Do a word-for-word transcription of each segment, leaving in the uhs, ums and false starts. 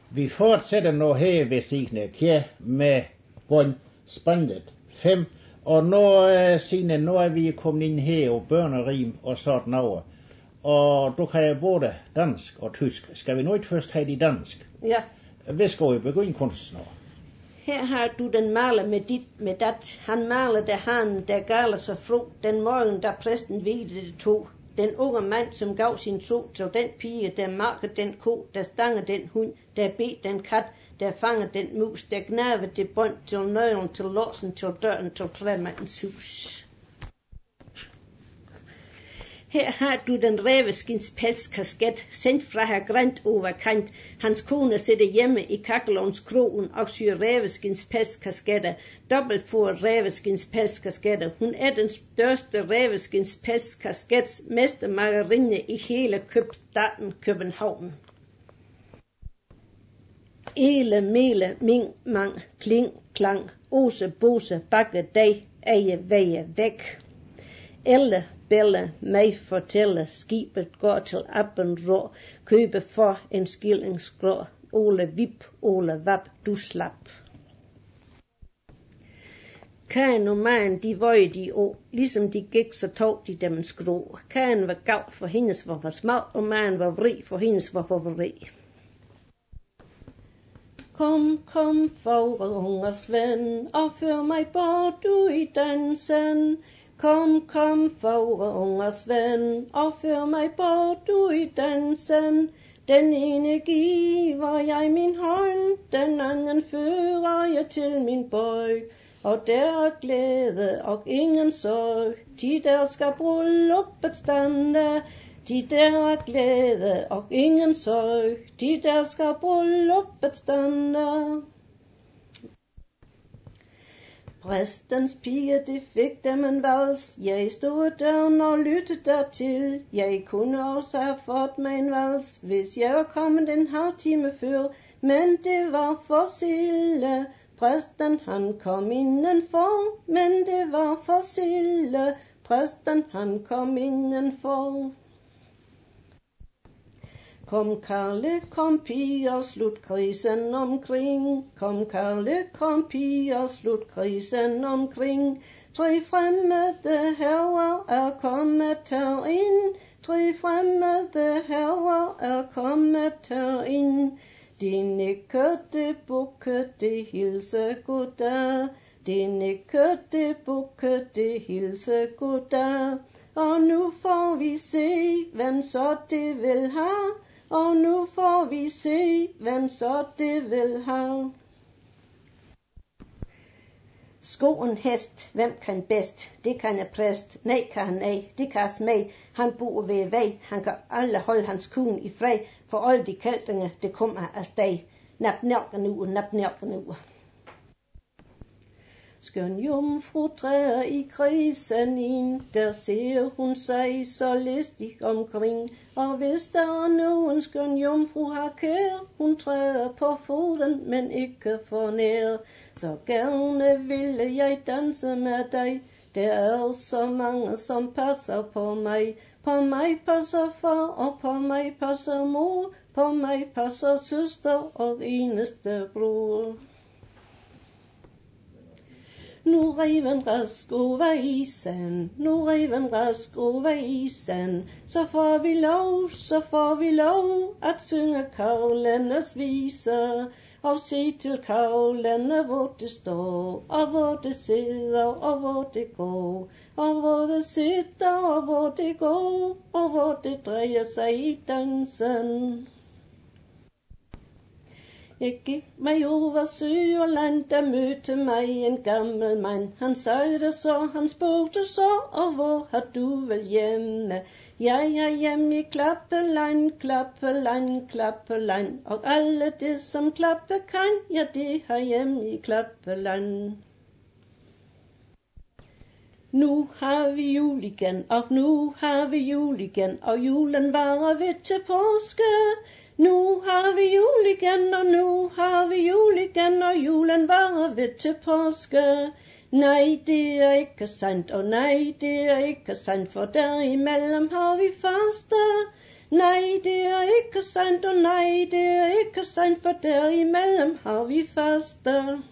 Vi fortsætter nu her ved Signe Kjær med grund spændet fem. Og nu, Signe, nu er vi kommet ind her og børnerim og sådan noget. Og du kan både dansk og tysk. Skal vi nu ikke først have det dansk? Ja. Hvad skal vi begynde kunst nu? Her har du den maler med dit, med dat. Han maler der han, der galer sig fro. Den morgen, der præsten vidte det to. Den unge mand, som gav sin tro til den pige, der markede den ko, der stanger den hund, der bed den kat, der fanger den mus, der gnavede det bånd til nøglen, til låsen, til døren, til træmandens hus. Her har du den ræveskins pelskasket, sendt fra her grænt over kant. Hans kone sidder hjemme i kakkelovns krogen og syr ræveskins pelskasketter. Dobbelt for ræveskins pelskasketter. Hun er den største ræveskins pelskaskets mestermagerinde i hele købstaden København. Ele, mele, ming, mang, kling, klang, ose, bose, bakke, dag, eje, veje, væk. Elle, belle, mig fortælle, skibet går til Appenrå, købe for en skillingsgrå, Ole vip, Ole vap, du slap. Kagen og magen, de vøje de å, ligesom de gik, så tog de dem en skrå. Kagen var gav, for hendes var for smag, og magen var vrig, for hendes var for vrig. Kom, kom, fagre ungers ven, og før mig bort du i dansen. Kom, kom, fagre ungers ven, og før mig bort du i dansen. Den ene giver jeg min hånd, den anden fører jeg til min bøj. Og der er glæde og ingen sorg, de der skal brylluppet stande. De der er glæde og ingen sorg, de der skal brylluppet stande. Præstens pige, det fik dem en vals. Jeg stod døren og lyttede dertil. Jeg kunne også have fået mig en vals, hvis jeg var kommet en halv time før. Men det var for sille. Præsten han kom indenfor, men det var for sille. Præsten han kom indenfor. Kom Karle, kom piger, slut krisen omkring. Kom Karle, kom piger, slut krisen omkring. Tre fremmede herrer er kommet herind. Tre fremmede herrer er kommet herind. De nikkede, bukkede, hilse goddag. De nikkede, bukkede, hilse goddag. Og nu får vi se, hvem så det vil have. Og nu får vi se, hvem så det vil have. Skoen hest, hvem kan bedst? Det kan jeg præst. Nej kan han ej, det kan smag. Han bor ved vej, han kan alle holde hans kone i fred. For alle de kældinger, det kommer af steg. Nap nærker nu, nap nærker nu. Skøn jomfru træder i krisen ind, der ser hun sig så listig omkring. Og hvis der er nogen skøn jomfru har kær, hun træder på foden, men ikke for nær. Så gerne ville jeg danse med dig, der er så mange som passer på mig. På mig passer far, og på mig passer mor, på mig passer søster og eneste bror. Nu reven rask over isen, nu reven rask over isen. Så får vi lov, så får vi lov at synge Karlenes viser. Og se til Karlene, hvor det står, og hvor det sidder, og hvor det går. Og hvor det sitter, og hvor det går, og hvor det drejer sig i dansen. Jeg gik mig over sø og land, der mødte mig en gammel mand. Han sagde så, han spurgte så, og hvor har du vel hjemme? Jeg er hjemme i Klappeland, Klappeland, Klappeland. Og alle det som klappe kan, ja det har hjemme i Klappeland. Nu har vi jul igen, og nu har vi jul igen, og julen varer ved til påske. Nu har vi jul igen, og nu har vi jul igen, og julen varer ved til påske. Nej, det er ikke sandt, og nej, det er ikke sandt, for derimellem har vi faste. Nej, det er ikke sandt, og nej, det er ikke sandt, for derimellem har vi faste.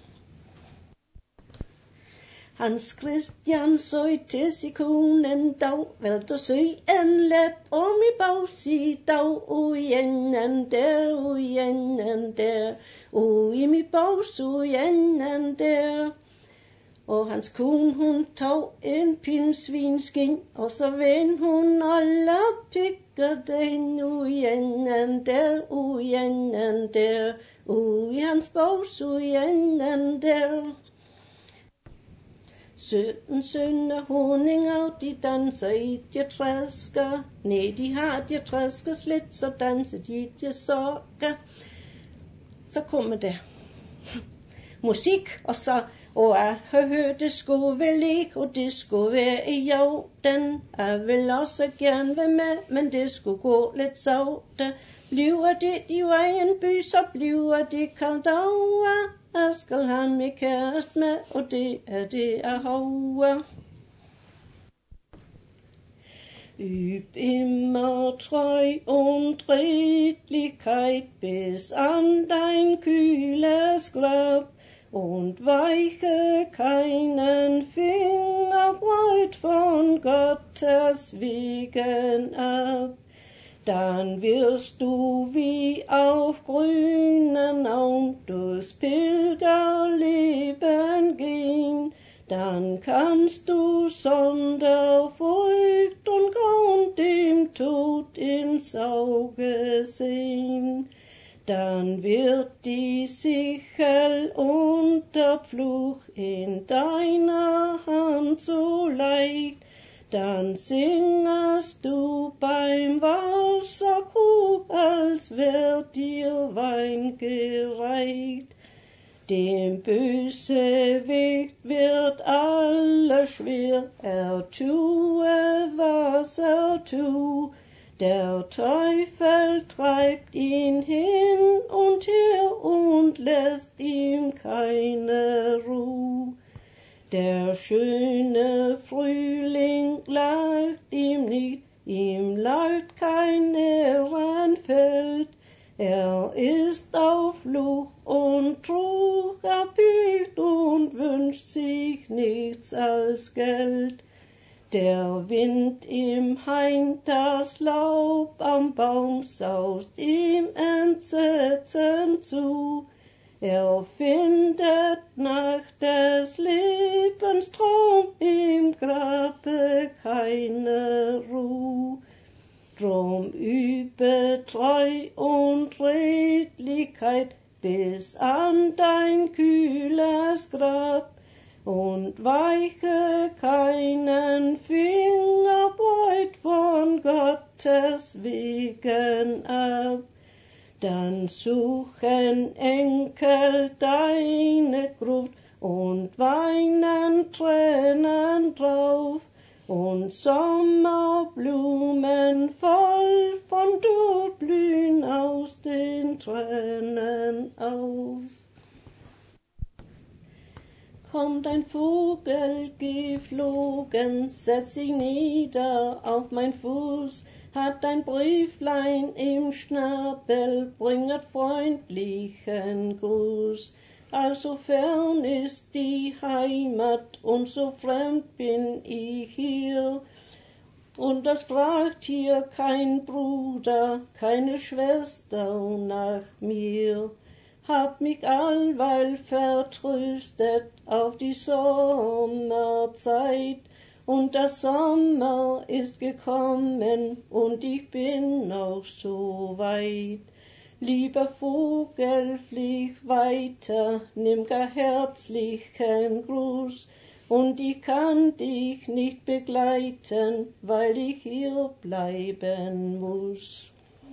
Hans Christian søg til sig kone en dag, valgte at søge en læb om i bagsid dag, ui enden der, ui enden der, ui mi bags, ui enden der. Og hans kone, hun tog en pindsvinskin, og så vendte hun alle pikker den, ui enden der, ui enden der, ui hans bags, ui enden der. Sytten sønner honninger, de danser i de træsker. Nej, de har de træsker slet, så danser de de sokker. Så kommer det musik, og så, og jeg har hørt, det skulle vel ikke, og det skulle være i jorden. Jeg vil også gerne være med, men det skulle gå lidt savte. Bliver det i vejen by, så bliver det kaldt over. Jeg skal have min kæreste med, og det er det, jeg har. Üb immer treu und Redlichkeit bis an dein kühles Grab und weiche keinen Finger breit von Gottes Wegen ab. Dann wirst du wie auf grünen Auen durchs Pilgerleben gehen. Dann kannst du sonder Furcht und Grauen dem Tod ins Auge sehen. Dann wird die Sichel und der Fluch in deiner Hand so leicht. Dann singest du beim Wasserkrug, als wär dir Wein gereicht. Dem Bösewicht wird alles schwer, er tue, was er tu. Der Teufel treibt ihn hin und her und lässt ihm keine Ruhe. Der schöne Frühling lacht ihm nicht, ihm lacht kein Ehrenfeld. Er ist auf Fluch und Trug erpicht und wünscht sich nichts als Geld. Der Wind im Hain, das Laub am Baum saust ihm Entsetzen zu. Er findet nach des Lebens Traum im Grabe keine Ruhe. Drum übe Treu und Redlichkeit bis an dein kühles Grab und weiche keinen Finger breit von Gottes Wegen ab. Dann suchen Enkel deine Gruft und weinen Tränen drauf und Sommerblumen voll von Duft blühen aus den Tränen auf. Kommt ein Vogel geflogen, setzt sich nieder auf mein Fuß, hat ein Brieflein im Schnabel, bringet freundlichen Gruß. Also fern ist die Heimat und so fremd bin ich hier. Und das fragt hier kein Bruder, keine Schwester nach mir. Hab mich allweil vertröstet auf die Sommerzeit. Und der Sommer ist gekommen und ich bin noch so weit. Lieber Vogel, flieg weiter, nimm gar herzlichen Gruß. Und ich kann dich nicht begleiten, weil ich hier bleiben muss.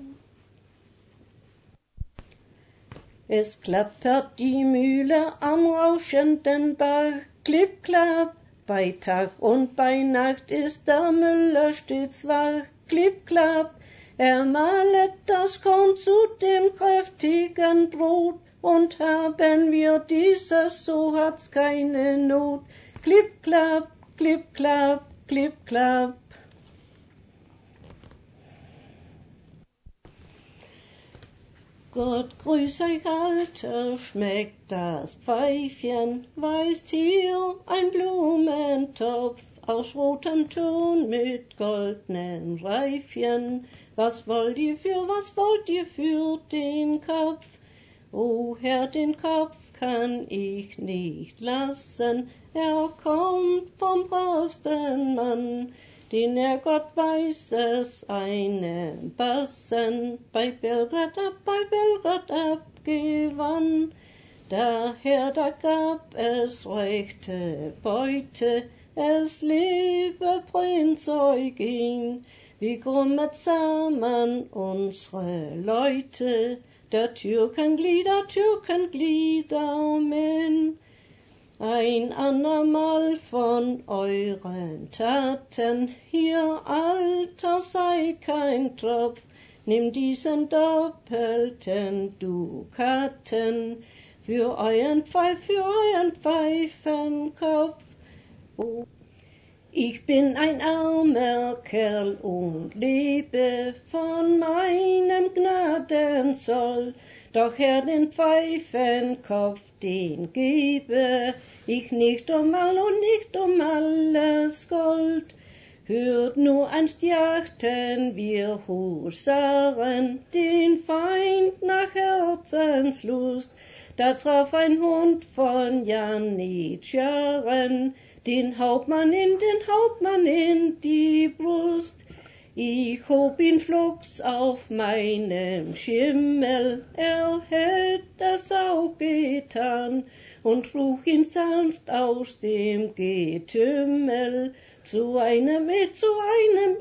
Es klappert die Mühle am rauschenden Bach, klipp, klapp. Bei Tag und bei Nacht ist der Müller stets wach, klipp, klapp. Er malet das Korn zu dem kräftigen Brot, und haben wir dieses, so hat's keine Not. Klipp, klapp, klipp, klapp, klipp, klapp. Gott grüß euch Alter, schmeckt das Pfeifchen, weist hier ein Blumentopf aus rotem Ton mit goldnen Reifchen. Was wollt ihr für, was wollt ihr für den Kopf? O Herr, den Kopf kann ich nicht lassen, er kommt vom bravesten Mann, den er Gott weiß es einem Bassen bei Belgrad ab, bei Belgrad abgewann. Daher da gab es rechte Beute, es lebe Prinz Eugen, wie grummet sahen unsere Leute, der Türkenglieder, Türkenglieder men. Ein andermal von euren Taten, hier Alter seid kein Tropf, nimm diesen doppelten Dukaten für euren Pfeif, für euren Pfeifenkopf. Oh. Ich bin ein armer Kerl und lebe von meinem Gnadensoll, doch Herr, den Pfeifenkopf, den gebe ich nicht um all und nicht um alles Gold. Hört nur, einst jagten wir Husaren den Feind nach Herzenslust, da traf ein Hund von Janitscharen den Hauptmann in, den Hauptmann in die Brust. Ich hob ihn flugs auf meinem Schimmel, er hätt das auch getan, und trug ihn sanft aus dem Getümmel zu einem, zu einem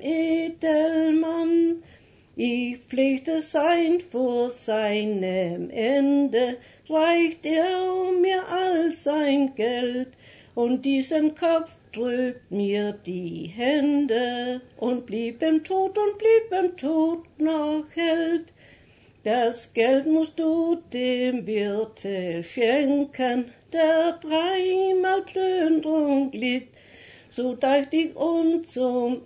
Edelmann. Ich pflegte sein, vor seinem Ende reicht er mir all sein Geld, und diesen Kopf drückt mir die Hände und blieb im Tod und blieb im Tod noch Held. Das Geld musst du dem Wirte schenken, der dreimal Plünderung litt, so dacht ich und zum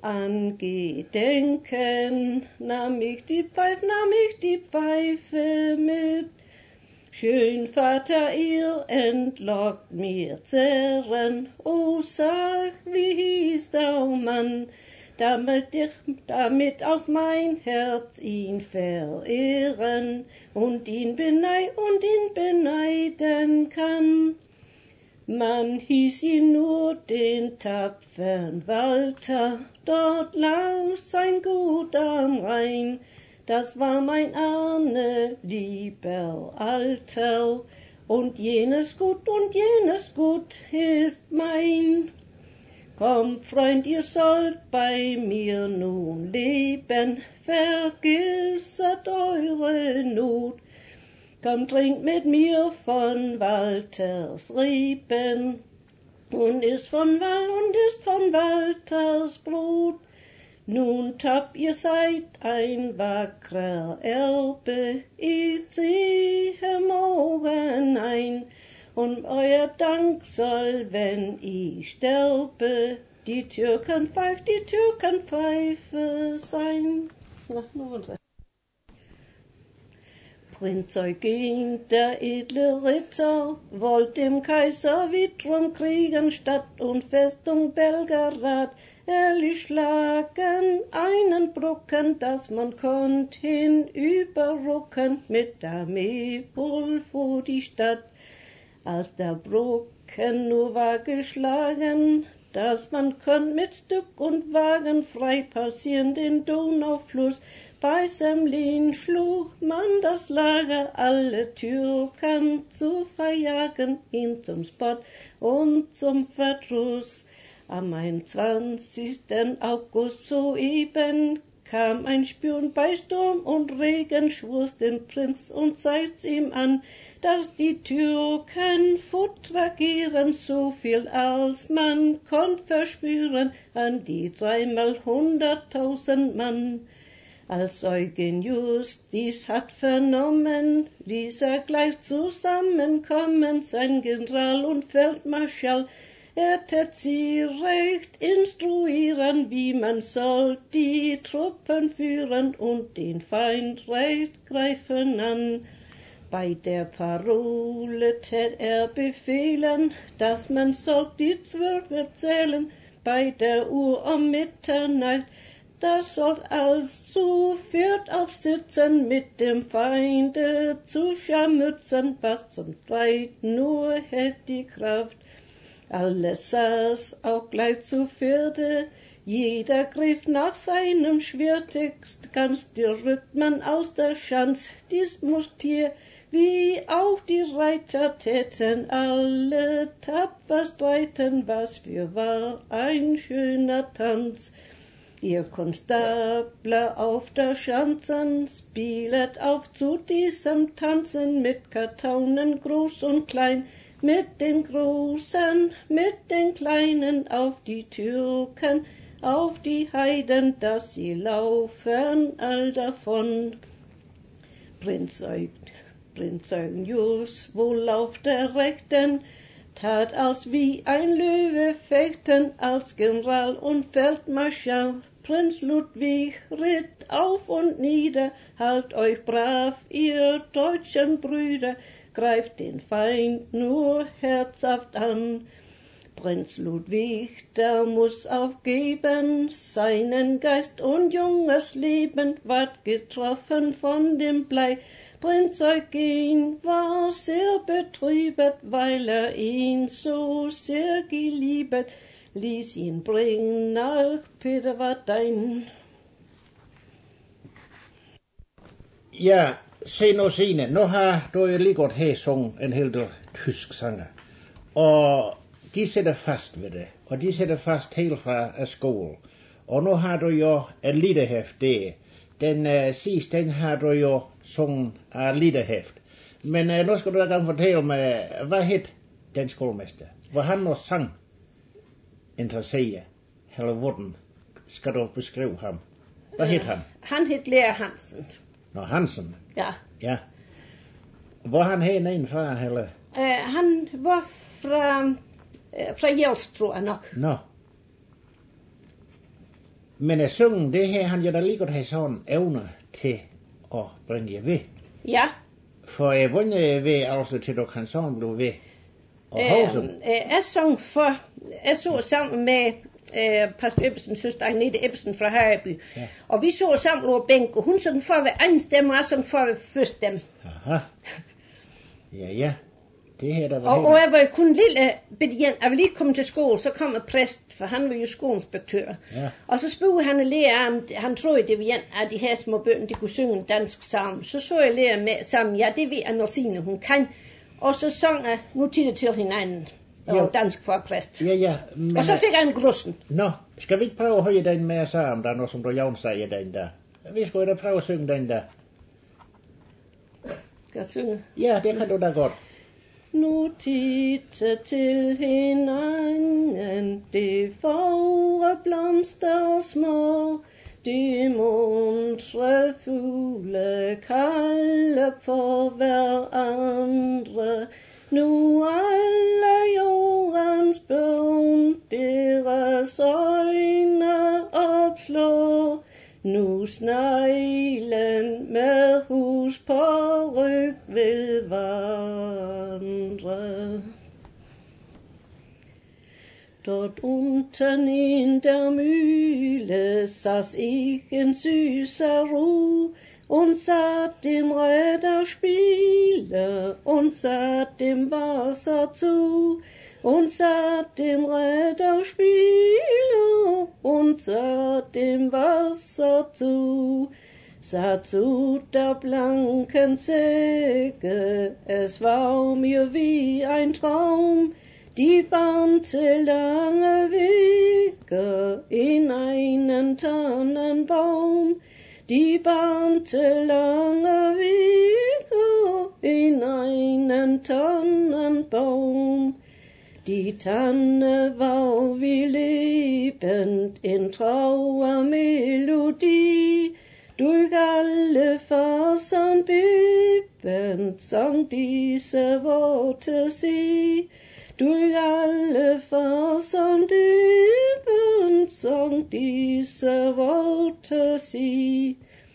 Angedenken nahm ich die Pfeife, nahm ich die Pfeife mit. Schön, Vater, ihr entlockt mir Zerren, o sag, wie hieß der Mann, damit, ich, damit auch mein Herz ihn verehren und ihn beneiden, und ihn beneiden kann. Man hieß ihn nur den tapfern Walter, dort lag sein Gut am Rhein. Das war mein Ahne, lieber Alter, und jenes Gut, und jenes Gut ist mein. Komm, Freund, ihr sollt bei mir nun leben, vergisset eure Not. Komm, trinkt mit mir von Walters Reben, und isst von Wal, und isst von Walters Brot. Nun tapp, ihr seid ein wackrer Erbe, ich ziehe morgen ein, und euer Dank soll, wenn ich sterbe, die Türkenpfeife, die Türkenpfeife sein. Ach, nur Prinz Eugen, der edle Ritter, wollt dem Kaiser wiederum kriegen, Stadt und Festung Belgrad ehrlich schlagen, einen Brocken, dass man konnt hinüberrucken, mit Armee wohl vor die Stadt. Als der Brocken nur war geschlagen, dass man konnt mit Stück und Wagen frei passieren den Donaufluss. Bei Semlin schlug man das Lager, alle Türken zu verjagen, ihn zum Spott und zum Verdruss. Am einundzwanzigsten August soeben kam ein Spion bei Sturm und Regen, schwur's den Prinz und zeigt's ihm an, dass die Türken futtragieren, so viel als man konnt verspüren, an die dreimal hunderttausend Mann. Als Eugen just dies hat vernommen, ließ er gleich zusammenkommen sein General und Feldmarschall. Er tät sie recht instruieren, wie man soll die Truppen führen und den Feind recht greifen an. Bei der Parole tät er befehlen, dass man sollt die Zwölfe zählen, bei der Uhr um Mitternacht, da sollt als zu viert aufsitzen, mit dem Feinde zu scharmützen, was zum Streit nur hätt die Kraft. Alles saß auch gleich zu vierte, jeder griff nach seinem Schwertext, ganz die Rhythmen aus der Schanz, dies Mustier, wie auch die Reiter täten alle tapfer streiten, was für war ein schöner Tanz. Ihr Konstabler auf der Schanzen, spielet auf zu diesem Tanzen mit Kartaunen groß und klein, mit den Großen, mit den Kleinen auf die Türken, auf die Heiden, dass sie laufen all davon. Prinz Eugen, Prinz Eugenjus, wohl auf der Rechten, tat aus wie ein Löwe fechten, als General und Feldmarschall. Prinz Ludwig ritt auf und nieder, halt euch brav, ihr deutschen Brüder, greift den Feind nur herzhaft an. Prinz Ludwig, der muß aufgeben, seinen Geist und junges Leben, ward getroffen von dem Blei. Prinz Eugen war sehr betrübet, weil er ihn so sehr geliebet, ließ ihn bringen nach Peterwardein. Ja, se nu Signe, nu har du jo lige godt her sunget en hel del tysk sanger, og de sætter fast ved det, og de sætter fast helt fra skole. Og nu har du jo et liederhæft der. Den uh, sidste, den har du jo sunget af liederhæft. Men uh, nu skal du da gerne fortælle mig, hvad hed den skolemester? Hvor han nu sang interesseret, eller hvordan skal du beskrive ham? Hvad hed han? Han hed Lea Hansen. Nå, Hansen? Ja. Ja. Hvor han hernede fra, eller? Uh, han var fra, uh, fra Jels, tror jeg nok. Nå. Men at synge, det her, han jo da lige godt have sådan evne til at bringe jer ved. Ja. For jeg vundet ved, altså til du kan sådan blive ved. Og Uh, hovsen. uh, jeg sang for, jeg så sammen med uh, Pastor Ebbesen, søster Agnete Ebbesen fra Herreby. Ja. Og vi så sammen over bænk, og hun sang for ved anden stemme, og jeg sang for ved første stemme. Aha. Ja, ja. Det her, der var Og, helt... og jeg var kun lille bedien. Jeg var lige kommet til skole, så kom en præst, for han var jo skoleinspektør. Ja. Og så spurgte han lærer om, han troede, det var en af de her små børn, de kunne synge en dansk sang. Så så jeg lærer med sammen, ja, det ved Andersine, hun kan. Og så sang jeg nu til til hinanden, og Jo. dansk for præst. Ja, ja. Men, Og så fik jeg en grussen. Nå, skal vi ikke prøve at høre den med sammen, der er noget, som du Jan siger, den der? Vi skal da prøve at synge den der. Skal jeg synge? Ja, det kan du da godt. Nu titte til hinanden, det fagre blomster små, de muntre fugle kalde på hverandre. Nu alle jordens børn deres øjne opslår, nu sneglen med hus på ryg vil vandre. Dort unten in der Mühle saß ich in süßer Ruh und sah dem Räder spiele und sah dem Wasser zu und sah dem Räder spiele und sah dem Wasser zu. Sah zu der blanken Säge, es war mir wie ein Traum, die bahnte lange Wege in einen Tannenbaum, die bahnte lange Wege in einen Tannenbaum. Die Tanne war wie lebend in Trauermelodie, durch alle Fasern bebend sang diese Worte sie. Durch alle Fasern bebend sang diese Worte sie.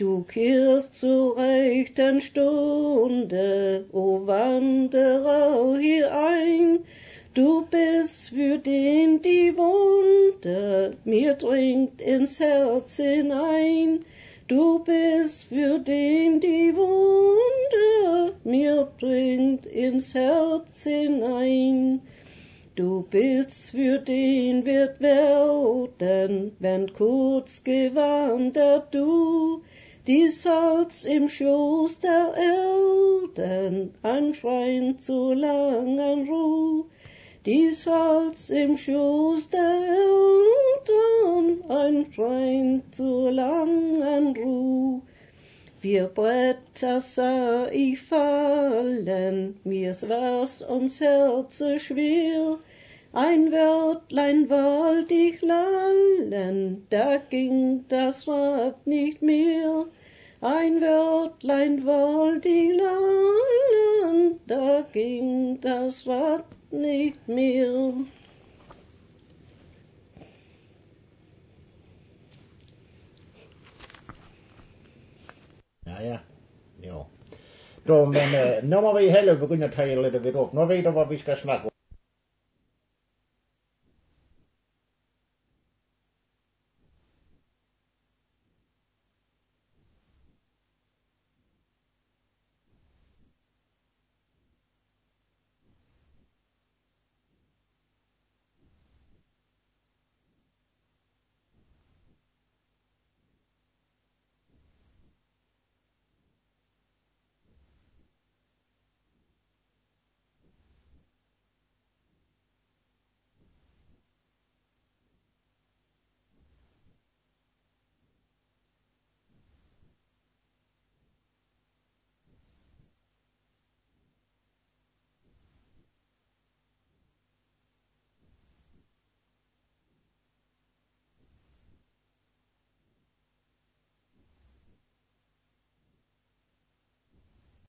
Du kehrst zur rechten Stunde, o Wanderer hier ein. Du bist für den die Wunde mir dringt ins Herz hinein. Du bist für den die Wunde mir bringt ins Herz hinein. Du bist für den wird werden, wenn kurz gewandert du, dies Herz im Schoß der Erden, ein Schrein zu langen Ruh. Dies Herz im Schoß der Erden, ein Schrein zu langen Ruh. Vier Bretter sah ich fallen, mir's war's ums Herze schwer. Ein Wörtlein wollt ich lallen, da ging das Rad nicht mehr. Ein Wörtlein wollt ich lallen, da ging das Rad nicht mehr. Ja, ja. Jo. Då, men eh, nu må vi hellre begynde at tage lidt ved op. Nu ved du, hvad vi skal snakke om.